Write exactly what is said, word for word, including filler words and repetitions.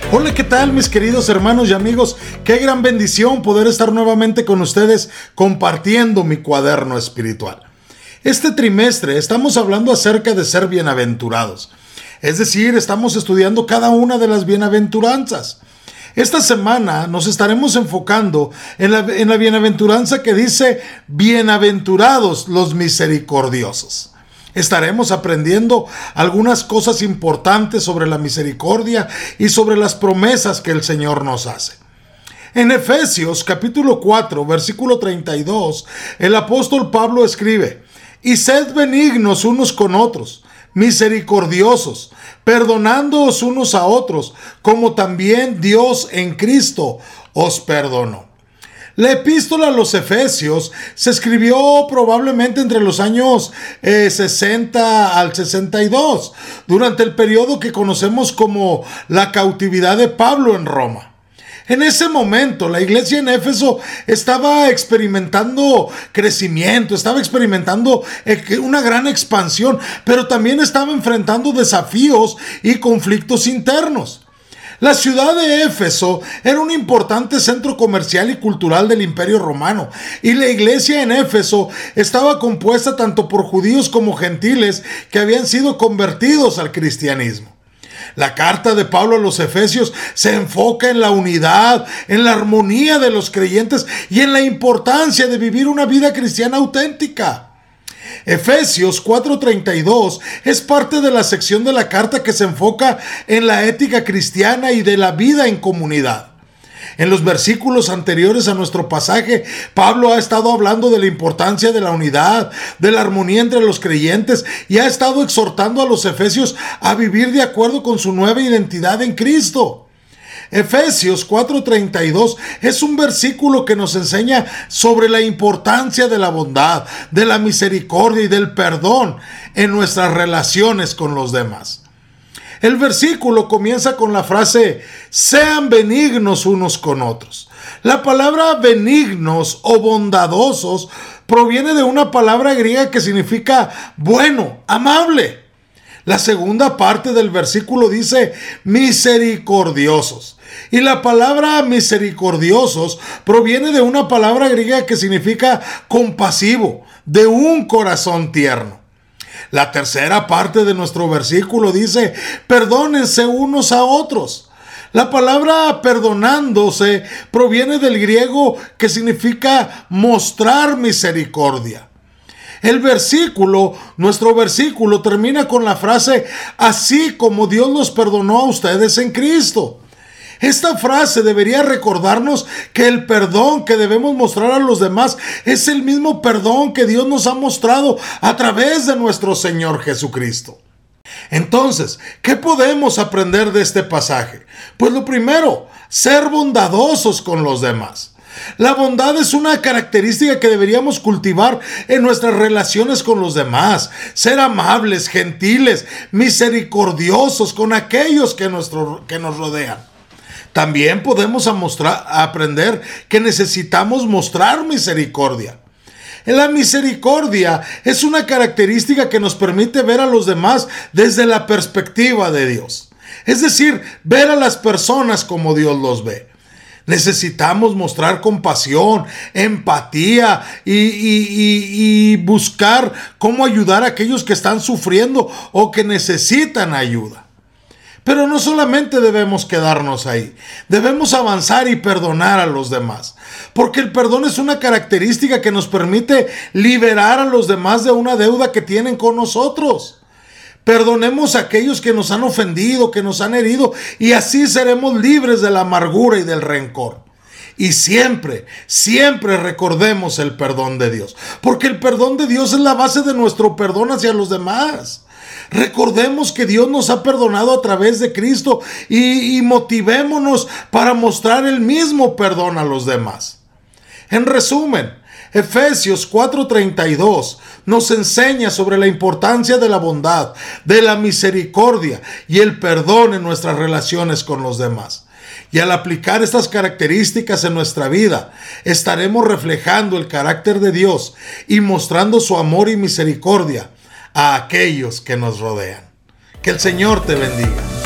Hola, ¿qué tal mis queridos hermanos y amigos? Qué gran bendición poder estar nuevamente con ustedes compartiendo mi cuaderno espiritual. Este trimestre estamos hablando acerca de ser bienaventurados. Es decir, estamos estudiando cada una de las bienaventuranzas. Esta semana nos estaremos enfocando en la, en la bienaventuranza que dice: bienaventurados los misericordiosos. Estaremos aprendiendo algunas cosas importantes sobre la misericordia y sobre las promesas que el Señor nos hace. En Efesios capítulo cuatro, versículo treinta y dos, el apóstol Pablo escribe: y sed benignos unos con otros, misericordiosos, perdonándoos unos a otros, como también Dios en Cristo os perdonó. La epístola a los Efesios se escribió probablemente entre los años eh, sesenta al sesenta y dos, durante el periodo que conocemos como la cautividad de Pablo en Roma. En ese momento, la iglesia en Éfeso estaba experimentando crecimiento, estaba experimentando una gran expansión, pero también estaba enfrentando desafíos y conflictos internos. La ciudad de Éfeso era un importante centro comercial y cultural del Imperio Romano, y la iglesia en Éfeso estaba compuesta tanto por judíos como gentiles que habían sido convertidos al cristianismo. La carta de Pablo a los Efesios se enfoca en la unidad, en la armonía de los creyentes y en la importancia de vivir una vida cristiana auténtica. Efesios cuatro treinta y dos es parte de la sección de la carta que se enfoca en la ética cristiana y de la vida en comunidad. En los versículos anteriores a nuestro pasaje, Pablo ha estado hablando de la importancia de la unidad, de la armonía entre los creyentes, y ha estado exhortando a los efesios a vivir de acuerdo con su nueva identidad en Cristo. Efesios cuatro treinta y dos es un versículo que nos enseña sobre la importancia de la bondad, de la misericordia y del perdón en nuestras relaciones con los demás. El versículo comienza con la frase: sean benignos unos con otros. La palabra benignos o bondadosos proviene de una palabra griega que significa bueno, amable. La segunda parte del versículo dice misericordiosos. Y la palabra misericordiosos proviene de una palabra griega que significa compasivo, de un corazón tierno. La tercera parte de nuestro versículo dice: perdónense unos a otros. La palabra perdonándose proviene del griego que significa mostrar misericordia. El versículo, nuestro versículo termina con la frase: así como Dios los perdonó a ustedes en Cristo. Esta frase debería recordarnos que el perdón que debemos mostrar a los demás es el mismo perdón que Dios nos ha mostrado a través de nuestro Señor Jesucristo. Entonces, ¿qué podemos aprender de este pasaje? Pues lo primero, ser bondadosos con los demás. La bondad es una característica que deberíamos cultivar en nuestras relaciones con los demás. Ser amables, gentiles, misericordiosos con aquellos que, nuestro, que nos rodean. También podemos mostrar, aprender que necesitamos mostrar misericordia. La misericordia es una característica que nos permite ver a los demás desde la perspectiva de Dios. Es decir, ver a las personas como Dios los ve. Necesitamos mostrar compasión, empatía y, y, y, y buscar cómo ayudar a aquellos que están sufriendo o que necesitan ayuda. Pero no solamente debemos quedarnos ahí, debemos avanzar y perdonar a los demás, porque el perdón es una característica que nos permite liberar a los demás de una deuda que tienen con nosotros. Perdonemos a aquellos que nos han ofendido, que nos han herido, y así seremos libres de la amargura y del rencor. Y siempre, siempre recordemos el perdón de Dios, porque el perdón de Dios es la base de nuestro perdón hacia los demás. Recordemos que Dios nos ha perdonado a través de Cristo y, y motivémonos para mostrar el mismo perdón a los demás. En resumen, Efesios cuatro treinta y dos nos enseña sobre la importancia de la bondad, de la misericordia y el perdón en nuestras relaciones con los demás. Y al aplicar estas características en nuestra vida, estaremos reflejando el carácter de Dios y mostrando su amor y misericordia a aquellos que nos rodean. Que el Señor te bendiga.